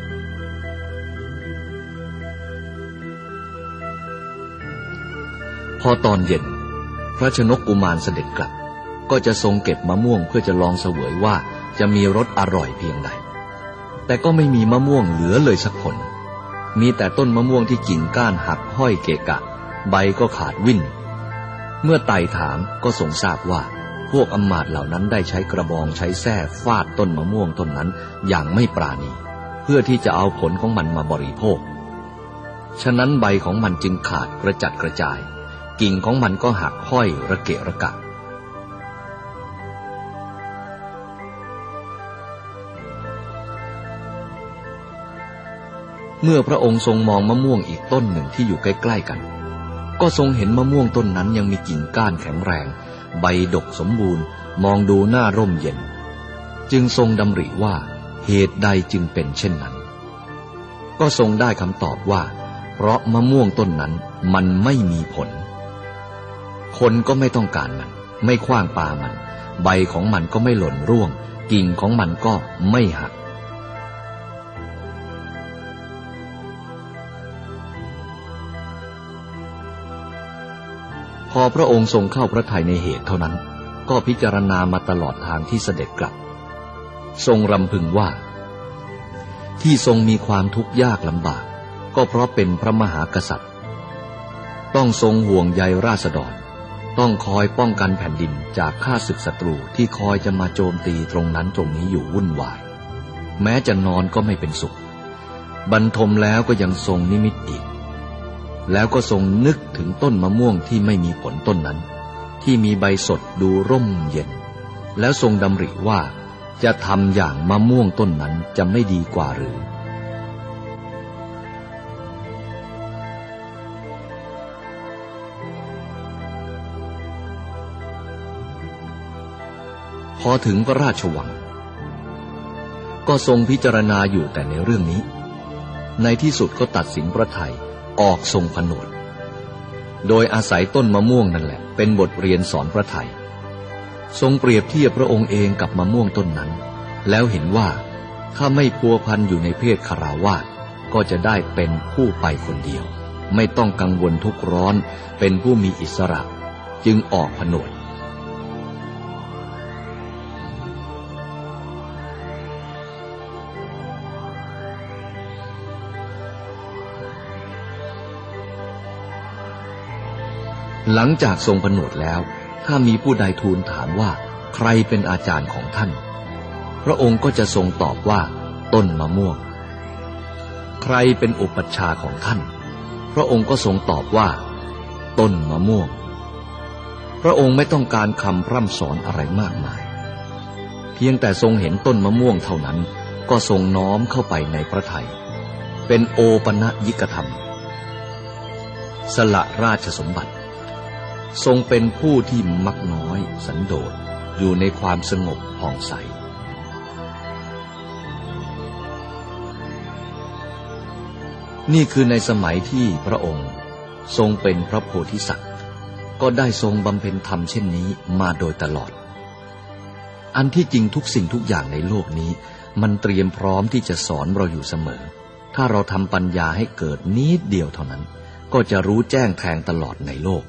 พอตอนเย็นพระชนกกุมารเสด็จกลับก็จะทรงเก็บมะม่วงเพื่อจะลองเสวยว่าจะมีรสอร่อยเพียงใดแต่ก็ไม่มีมะม่วงเหลือเลยสักผลมีแต่ต้นมะม่วงที่กิ่งก้านหักห้อยเกะกะใบก็ขาดวิ่นเมื่อไต่ถามก็ทรงทราบว่าพวกอำมาตย์เหล่านั้นได้ใช้กระบองใช้แส้ฟาดต้นมะม่วงต้นนั้นอย่างไม่ปราณีเพื่อที่จะเอาผลของมันมาบริโภคฉะนั้นใบของมันจึงขาดกระจัดกระจายกิ่งของมันก็หักห้อยระเกะระกะเมื่อพระองค์ทรงมองมะม่วงอีกต้นหนึ่งที่อยู่ใกล้ๆกันก็ทรงเห็นมะม่วงต้นนั้นยังมีกิ่งก้านแข็งแรงใบดกสมบูรณ์มองดูน่าร่มเย็นจึงทรงดำริว่าเหตุใดจึงเป็นเช่นนั้นก็ทรงได้คำตอบว่าเพราะมะม่วงต้นนั้นมันไม่มีผลคนก็ไม่ต้องการมันไม่ขว้างปามันใบของมันก็ไม่หล่นร่วงกิ่งของมันก็ไม่หักพอพระองค์ทรงเข้าพระทัยในเหตุเท่านั้นก็พิจารณามาตลอดทางที่เสด็จกลับทรงรำพึงว่าที่ทรงมีความทุกข์ยากลำบากก็เพราะเป็นพระมหากษัตริย์ต้องทรงห่วงใยราษฎรต้องคอยป้องกันแผ่นดินจากข้าศึกศัตรูที่คอยจะมาโจมตีตรงนั้นตรงนี้อยู่วุ่นวายแม้จะนอนก็ไม่เป็นสุขบรรทมแล้วก็ยังทรงนิมิตอีกแล้วก็ทรงนึกถึงต้นมะม่วงที่ไม่มีผลต้นนั้นที่มีใบสดดูร่มเย็นแล้วทรงดำริว่าจะทำอย่างมะม่วงต้นนั้นจะไม่ดีกว่าหรือพอถึงพระราชวังก็ทรงพิจารณาอยู่แต่ในเรื่องนี้ในที่สุดก็ตัดสินพระทัยออกทรงผนวดโดยอาศัยต้นมะม่วงนั่นแหละเป็นบทเรียนสอนพระทัยทรงเปรียบเทียบพระองค์เองกับมะม่วงต้นนั้นแล้วเห็นว่าถ้าไม่พัวพันอยู่ในเพศคฤหัสถ์ก็จะได้เป็นผู้ไปคนเดียวไม่ต้องกังวลทุกข์ร้อนเป็นผู้มีอิสระจึงออกผนวดหลังจากทรงผนวดแล้วถ้ามีผู้ใดทูลถามว่าใครเป็นอาจารย์ของท่านพระองค์ก็จะทรงตอบว่าต้นมะม่วงใครเป็นอุปัชฌาย์ของท่านพระองค์ก็ทรงตอบว่าต้นมะม่วงพระองค์ไม่ต้องการคำพร่ำสอนอะไรมากมายเพียงแต่ทรงเห็นต้นมะม่วงเท่านั้นก็ทรงน้อมเข้าไปในพระทัยเป็นโอปนยิกธรรมสละราชสมบัติทรงเป็นผู้ที่มักน้อยสันโดษอยู่ในความสงบผ่องใสนี่คือในสมัยที่พระองค์ทรงเป็นพระโพธิสัตว์ก็ได้ทรงบำเพ็ญธรรมเช่นนี้มาโดยตลอดอันที่จริงทุกสิ่งทุกอย่างในโลกนี้มันเตรียมพร้อมที่จะสอนเราอยู่เสมอถ้าเราทำปัญญาให้เกิดนิดเดียวเท่านั้นก็จะรู้แจ้งแทงตลอดในโลก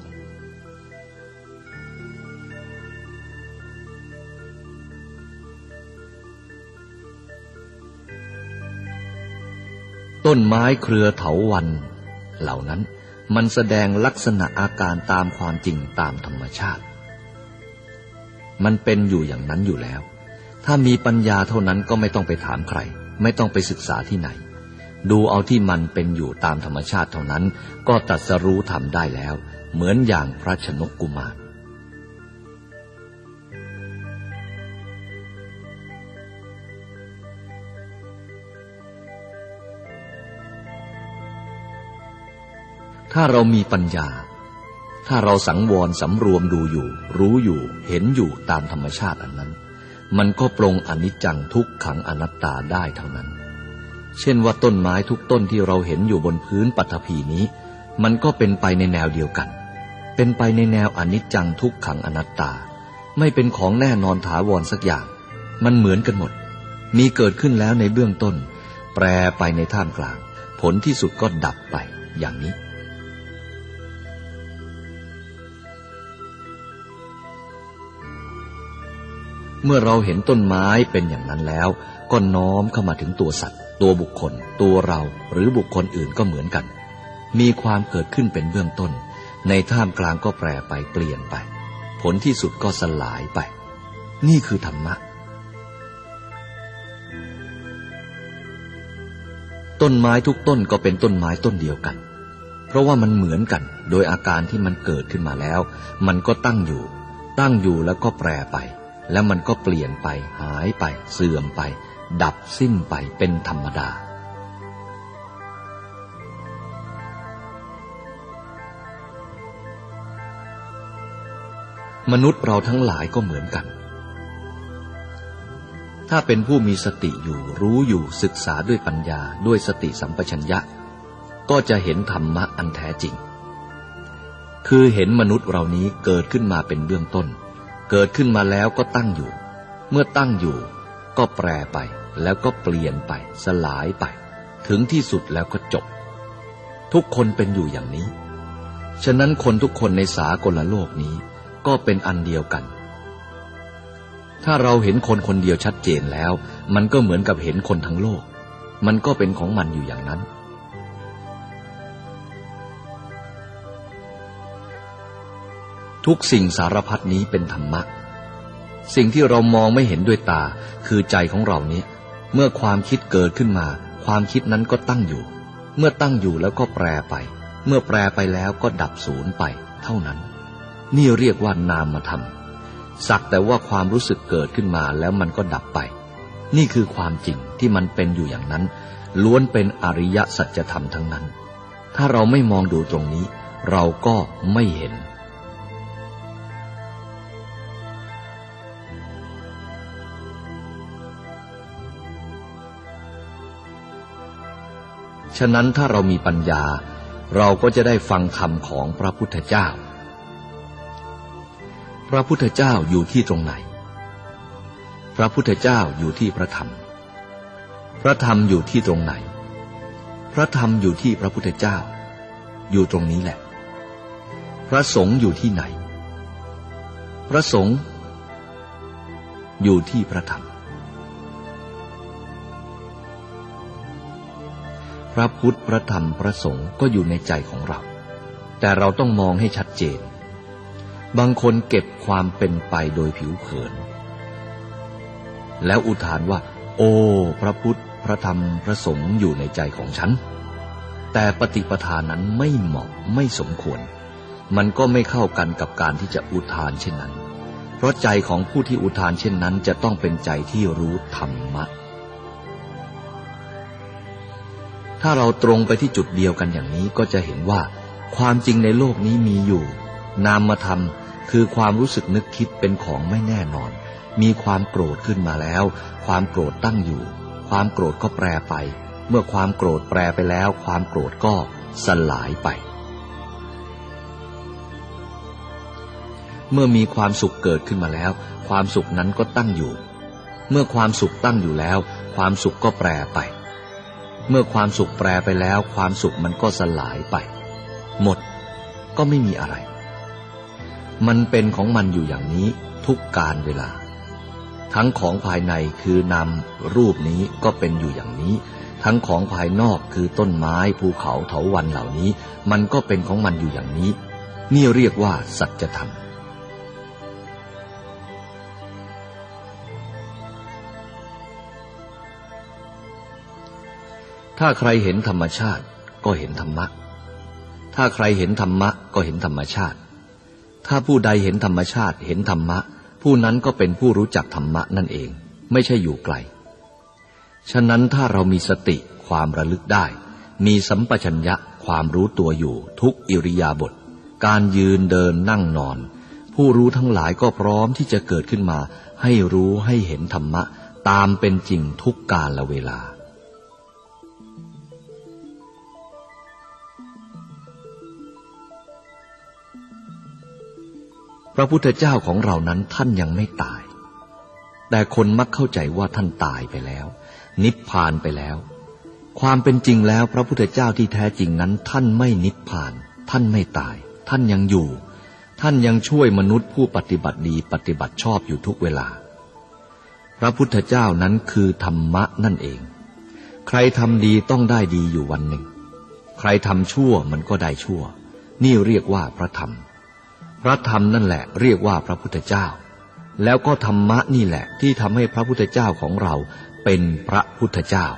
ต้นไม้เครือเถาวัลย์เหล่านั้นมันแสดงลักษณะอาการตามความจริงตามธรรมชาติมันเป็นอยู่อย่างนั้นอยู่แล้วถ้ามีปัญญาเท่านั้นก็ไม่ต้องไปถามใครไม่ต้องไปศึกษาที่ไหนดูเอาที่มันเป็นอยู่ตามธรรมชาติเท่านั้นก็ตรัสรู้ธรรมได้แล้วเหมือนอย่างพระชนกกุมารถ้าเรามีปัญญาถ้าเราสังวรสำรวมดูอยู่รู้อยู่เห็นอยู่ตามธรรมชาติอันนั้นมันก็ปรงอนิจจังทุกขังอนัตตาได้เท่านั้นเช่นว่าต้นไม้ทุกต้นที่เราเห็นอยู่บนพื้นปฐพีนี้มันก็เป็นไปในแนวเดียวกันเป็นไปในแนวอนิจจังทุกขังอนัตตาไม่เป็นของแน่นอนถาวรสักอย่างมันเหมือนกันหมดมีเกิดขึ้นแล้วในเบื้องต้นแปรไปในท่ามกลางผลที่สุดก็ดับไปอย่างนี้เมื่อเราเห็นต้นไม้เป็นอย่างนั้นแล้วก็น้อมเข้ามาถึงตัวสัตว์ตัวบุคคลตัวเราหรือบุคคลอื่นก็เหมือนกันมีความเกิดขึ้นเป็นเบื้องต้นในท่ามกลางก็แปรไปเปลี่ยนไปผลที่สุดก็สลายไปนี่คือธรรมะต้นไม้ทุกต้นก็เป็นต้นไม้ต้นเดียวกันเพราะว่ามันเหมือนกันโดยอาการที่มันเกิดขึ้นมาแล้วมันก็ตั้งอยู่ตั้งอยู่แล้วก็แปรไปแล้วมันก็เปลี่ยนไปหายไปเสื่อมไปดับสิ้นไปเป็นธรรมดามนุษย์เราทั้งหลายก็เหมือนกันถ้าเป็นผู้มีสติอยู่รู้อยู่ศึกษาด้วยปัญญาด้วยสติสัมปชัญญะก็จะเห็นธรรมะอันแท้จริงคือเห็นมนุษย์เรานี้เกิดขึ้นมาเป็นเบื้องต้นเกิดขึ้นมาแล้วก็ตั้งอยู่เมื่อตั้งอยู่ก็แปรไปแล้วก็เปลี่ยนไปสลายไปถึงที่สุดแล้วก็จบทุกคนเป็นอยู่อย่างนี้ฉะนั้นคนทุกคนในสากลโลกนี้ก็เป็นอันเดียวกันถ้าเราเห็นคนคนเดียวชัดเจนแล้วมันก็เหมือนกับเห็นคนทั้งโลกมันก็เป็นของมันอยู่อย่างนั้นทุกสิ่งสารพัดนี้เป็นธรรมะสิ่งที่เรามองไม่เห็นด้วยตาคือใจของเรานี้เมื่อความคิดเกิดขึ้นมาความคิดนั้นก็ตั้งอยู่เมื่อตั้งอยู่แล้วก็แปรไปเมื่อแปรไปแล้วก็ดับสูญไปเท่านั้นนี่เรียกว่านามธรรมสักแต่ว่าความรู้สึกเกิดขึ้นมาแล้วมันก็ดับไปนี่คือความจริงที่มันเป็นอยู่อย่างนั้นล้วนเป็นอริยสัจธรรมทั้งนั้นถ้าเราไม่มองดูตรงนี้เราก็ไม่เห็นฉะนั้นถ้าเรามีปัญญาเราก็จะได้ฟังธรรมของพระพุทธเจ้าพระพุทธเจ้าอยู่ที่ตรงไหนพระพุทธเจ้าอยู่ที่พระธรรมพระธรรมอยู่ที่ตรงไหนพระธรรมอยู่ที่พระพุทธเจ้าอยู่ตรงนี้แหละพระสงฆ์อยู่ที่ไหนพระสงฆ์อยู่ที่พระธรรมพระพุทธพระธรรมพระสงฆ์ก็อยู่ในใจของเราแต่เราต้องมองให้ชัดเจนบางคนเก็บความเป็นไปโดยผิวเผินแล้วอุทานว่าโอ้พระพุทธพระธรรมพระสงฆ์อยู่ในใจของฉันแต่ปฏิปทานนั้นไม่เหมาะไม่สมควรมันก็ไม่เข้ากันกับการที่จะอุทานเช่นนั้นเพราะใจของผู้ที่อุทานเช่นนั้นจะต้องเป็นใจที่รู้ธรรมะถ้าเราตรงไปที่จุดเดียวกันอย่างนี้ก็จะเห็นว่าความจริงในโลกนี้มีอยู่นามธรรมคือความรู้สึกนึกคิดเป็นของไม่แน่นอนมีความโกรธขึ้นมาแล้วความโกรธตั้งอยู่ความโกรธก็แปรไปเมื่อความโกรธแปรไปแล้วความโกรธก็สลายไปเมื่อมีความสุขเกิดขึ้นมาแล้วความสุขนั้นก็ตั้งอยู่เมื่อความสุขตั้งอยู่แล้วความสุขก็แปรไปเมื่อความสุขแปรไปแล้วความสุขมันก็สลายไปหมดก็ไม่มีอะไรมันเป็นของมันอยู่อย่างนี้ทุกกาลเวลาทั้งของภายในคือนามรูปนี้ก็เป็นอยู่อย่างนี้ทั้งของภายนอกคือต้นไม้ภูเขาเถาวัลย์เหล่านี้มันก็เป็นของมันอยู่อย่างนี้นี่เรียกว่าสัจธรรมถ้าใครเห็นธรรมชาติก็เห็นธรรมะถ้าใครเห็นธรรมะก็เห็นธรรมชาติถ้าผู้ใดเห็นธรรมชาติเห็นธรรมะผู้นั้นก็เป็นผู้รู้จักธรรมะนั่นเองไม่ใช่อยู่ไกลฉะนั้นถ้าเรามีสติความระลึกได้มีสัมปชัญญะความรู้ตัวอยู่ทุกอิริยาบถการยืนเดินนั่งนอนผู้รู้ทั้งหลายก็พร้อมที่จะเกิดขึ้นมาให้รู้ให้เห็นธรรมะตามเป็นจริงทุกกาลเวลาพระพุทธเจ้าของเรานั้นท่านยังไม่ตายแต่คนมักเข้าใจว่าท่านตายไปแล้วนิพพานไปแล้วความเป็นจริงแล้วพระพุทธเจ้าที่แท้จริงนั้นท่านไม่นิพพานท่านไม่ตายท่านยังอยู่ท่านยังช่วยมนุษย์ผู้ปฏิบัติดีปฏิบัติชอบอยู่ทุกเวลาพระพุทธเจ้านั้นคือธรรมะนั่นเองใครทำดีต้องได้ดีอยู่วันหนึ่งใครทำชั่วมันก็ได้ชั่วนี่เรียกว่าพระธรรมพระธรรมนั่นแหละเรียกว่าพระพุทธเจ้าแล้วก็ธรรมะนี่แหละที่ทำให้พระพุทธเจ้าของเราเป็นพระพุทธเจ้า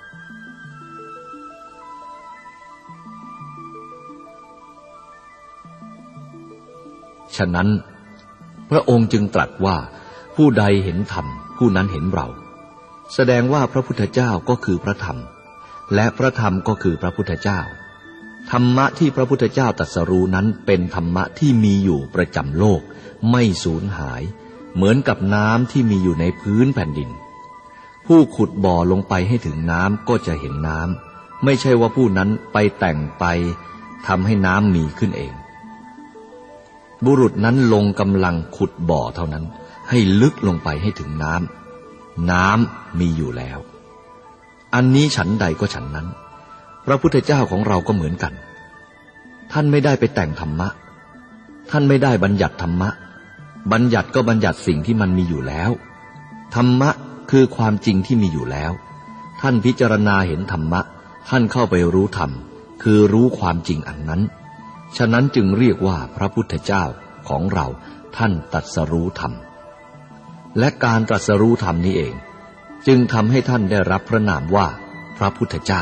ฉะนั้นพระองค์จึงตรัสว่าผู้ใดเห็นธรรมผู้นั้นเห็นเราแสดงว่าพระพุทธเจ้าก็คือพระธรรมและพระธรรมก็คือพระพุทธเจ้าธรรมะที่พระพุทธเจ้าตรัสรู้นั้นเป็นธรรมะที่มีอยู่ประจำโลกไม่สูญหายเหมือนกับน้ำที่มีอยู่ในพื้นแผ่นดินผู้ขุดบ่อลงไปให้ถึงน้ำก็จะเห็นน้ำไม่ใช่ว่าผู้นั้นไปแต่งไปทำให้น้ำมีขึ้นเองบุรุษนั้นลงกำลังขุดบ่อเท่านั้นให้ลึกลงไปให้ถึงน้ำน้ำมีอยู่แล้วอันนี้ฉันใดก็ฉันนั้นพระพุทธเจ้าของเราก็เหมือนกันท่านไม่ได้ไปแต่งธรรมะท่านไม่ได้บัญญัติธรรมะบัญญัติก็บัญญัติสิ่งที่มันมีอยู่แล้วธรรมะคือความจริงที่มีอยู่แล้วท่านพิจารณาเห็นธรรมะท่านเข้าไปรู้ธรรมคือรู้ความจริงอันนั้นฉะนั้นจึงเรียกว่าพระพุทธเจ้าของเราท่านตรัสรู้ธรรมและการตรัสรู้ธรรมนี้เองจึงทำให้ท่านได้รับพระนามว่าพระพุทธเจ้า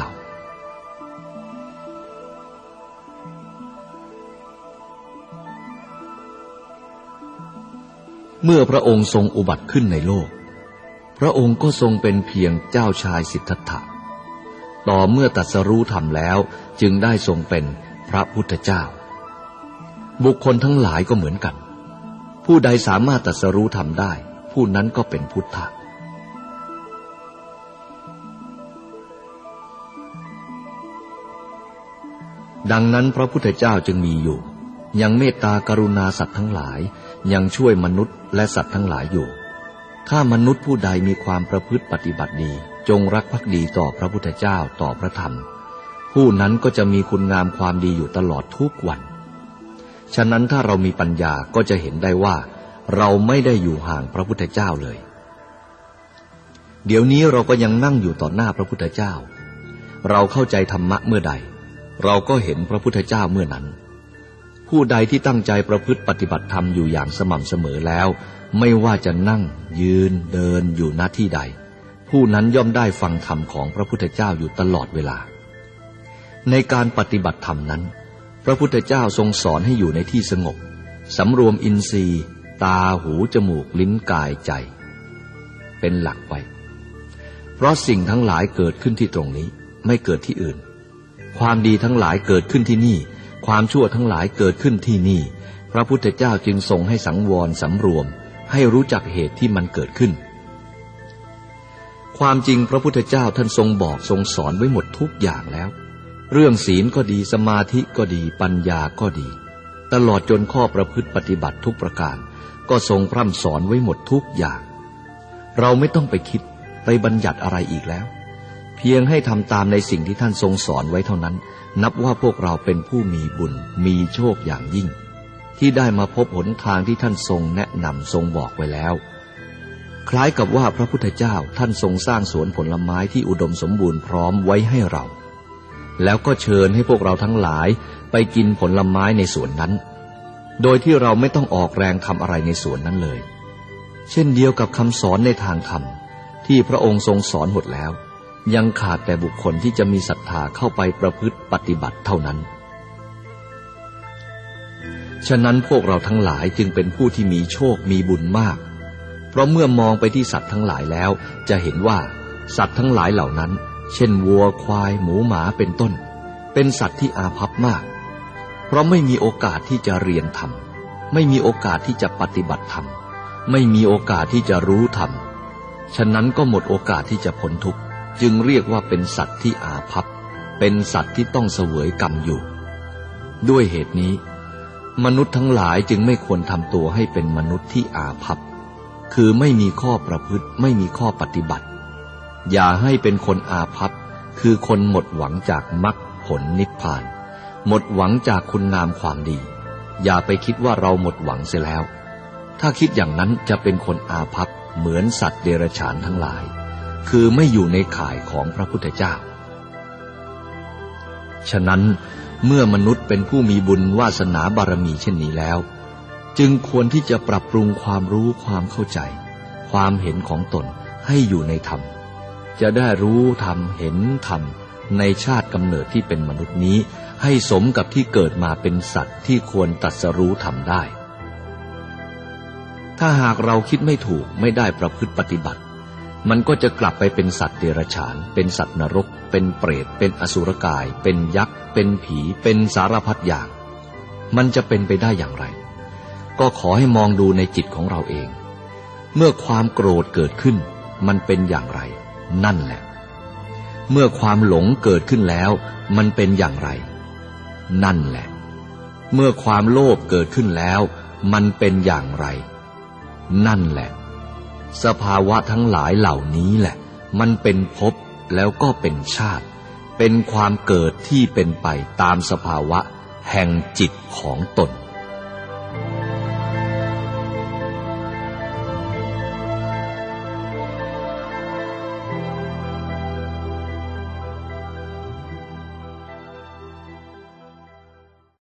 เมื่อพระองค์ทรงอุบัติขึ้นในโลกพระองค์ก็ทรงเป็นเพียงเจ้าชายสิทธัตถะต่อเมื่อตรัสรู้ธรรมแล้วจึงได้ทรงเป็นพระพุทธเจ้าบุคคลทั้งหลายก็เหมือนกันผู้ใดสามารถตรัสรู้ธรรมได้ผู้นั้นก็เป็นพุทธะดังนั้นพระพุทธเจ้าจึงมีอยู่ยังเมตตากรุณาสัตว์ทั้งหลายยังช่วยมนุษย์และสัตว์ทั้งหลายอยู่ถ้ามนุษย์ผู้ใดมีความประพฤติปฏิบัติดีจงรักภักดีต่อพระพุทธเจ้าต่อพระธรรมผู้นั้นก็จะมีคุณงามความดีอยู่ตลอดทุกวันฉะนั้นถ้าเรามีปัญญาก็จะเห็นได้ว่าเราไม่ได้อยู่ห่างพระพุทธเจ้าเลยเดี๋ยวนี้เราก็ยังนั่งอยู่ต่อหน้าพระพุทธเจ้าเราเข้าใจธรรมะเมื่อใดเราก็เห็นพระพุทธเจ้าเมื่อนั้นผู้ใดที่ตั้งใจประพฤติปฏิบัติธรรมอยู่อย่างสม่ำเสมอแล้วไม่ว่าจะนั่งยืนเดินอยู่ณที่ใดผู้นั้นย่อมได้ฟังธรรมของพระพุทธเจ้าอยู่ตลอดเวลาในการปฏิบัติธรรมนั้นพระพุทธเจ้าทรงสอนให้อยู่ในที่สงบสำรวมอินทรีย์ตาหูจมูกลิ้นกายใจเป็นหลักไว้เพราะสิ่งทั้งหลายเกิดขึ้นที่ตรงนี้ไม่เกิดที่อื่นความดีทั้งหลายเกิดขึ้นที่นี่ความชั่วทั้งหลายเกิดขึ้นที่นี่พระพุทธเจ้าจึงทรงให้สังวรสำรวมให้รู้จักเหตุที่มันเกิดขึ้นความจริงพระพุทธเจ้าท่านทรงบอกทรงสอนไว้หมดทุกอย่างแล้วเรื่องศีลก็ดีสมาธิก็ดีปัญญาก็ดีตลอดจนข้อประพฤติปฏิบัติทุกประการก็ทรงพร่ำสอนไว้หมดทุกอย่างเราไม่ต้องไปคิดไปบัญญัติอะไรอีกแล้วเพียงให้ทำตามในสิ่งที่ท่านทรงสอนไว้เท่านั้นนับว่าพวกเราเป็นผู้มีบุญมีโชคอย่างยิ่งที่ได้มาพบหนทางที่ท่านทรงแนะนำทรงบอกไว้แล้วคล้ายกับว่าพระพุทธเจ้าท่านทรงสร้างสวนผลไม้ที่อุดมสมบูรณ์พร้อมไว้ให้เราแล้วก็เชิญให้พวกเราทั้งหลายไปกินผลไม้ในสวนนั้นโดยที่เราไม่ต้องออกแรงทำอะไรในสวนนั้นเลยเช่นเดียวกับคำสอนในทางธรรมที่พระองค์ทรงสอนหมดแล้วยังขาดแต่บุคคลที่จะมีศรัทธาเข้าไปประพฤติปฏิบัติเท่านั้นฉะนั้นพวกเราทั้งหลายจึงเป็นผู้ที่มีโชคมีบุญมากเพราะเมื่อมองไปที่สัตว์ทั้งหลายแล้วจะเห็นว่าสัตว์ทั้งหลายเหล่านั้นเช่นวัวควายหมูหมาเป็นต้นเป็นสัตว์ที่อาภัพมากเพราะไม่มีโอกาสที่จะเรียนธรรมไม่มีโอกาสที่จะปฏิบัติธรรมไม่มีโอกาสที่จะรู้ธรรมฉะนั้นก็หมดโอกาสที่จะพ้นทุกข์จึงเรียกว่าเป็นสัตว์ที่อาภัพเป็นสัตว์ที่ต้องเสวยกรรมอยู่ด้วยเหตุนี้มนุษย์ทั้งหลายจึงไม่ควรทำตัวให้เป็นมนุษย์ที่อาภัพคือไม่มีข้อประพฤติไม่มีข้อปฏิบัติอย่าให้เป็นคนอาภัพคือคนหมดหวังจากมรรคผลนิพพานหมดหวังจากคุณงามความดีอย่าไปคิดว่าเราหมดหวังเสียแล้วถ้าคิดอย่างนั้นจะเป็นคนอาภัพเหมือนสัตว์เดรัจฉานทั้งหลายคือไม่อยู่ในข่ายของพระพุทธเจ้าฉะนั้นเมื่อมนุษย์เป็นผู้มีบุญวาสนาบารมีเช่นนี้แล้วจึงควรที่จะปรับปรุงความรู้ความเข้าใจความเห็นของตนให้อยู่ในธรรมจะได้รู้ธรรมเห็นธรรมในชาติกำเนิดที่เป็นมนุษย์นี้ให้สมกับที่เกิดมาเป็นสัตว์ที่ควรตรัสรู้ธรรมได้ถ้าหากเราคิดไม่ถูกไม่ได้ประพฤติปฏิบัติมันก็จะกลับไปเป็นสัตว์เดรัจฉานเป็นสัตว์นรกเป็นเปรตเป็นอสุรกายเป็นยักษ์เป็นผีเป็นสารพัดอย่างมันจะเป็นไปได้อย่างไรก็ขอให้มองดูในจิตของเราเองเมื่อความโกรธเกิดขึ้นมันเป็นอย่างไรนั่นแหละเมื่อความหลงเกิดขึ้นแล้วมันเป็นอย่างไรนั่นแหละเมื่อความโลภเกิดขึ้นแล้วมันเป็นอย่างไรนั่นแหละสภาวะทั้งหลายเหล่านี้แหละมันเป็นภพแล้วก็เป็นชาติเป็นความเกิดที่เป็นไปตามสภาวะแห่งจิตของตน